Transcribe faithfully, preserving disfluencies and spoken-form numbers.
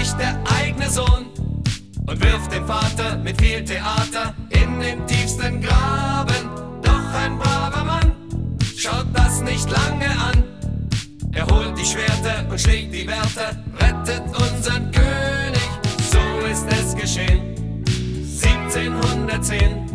nicht der eigene Sohn und wirft den Vater mit viel Theater in den tiefsten Graben. Doch ein braver Mann schaut das nicht lange an. Er holt die Schwerter und schlägt die Wärter, rettet unseren König, so ist es geschehen. siebzehnhundertzehn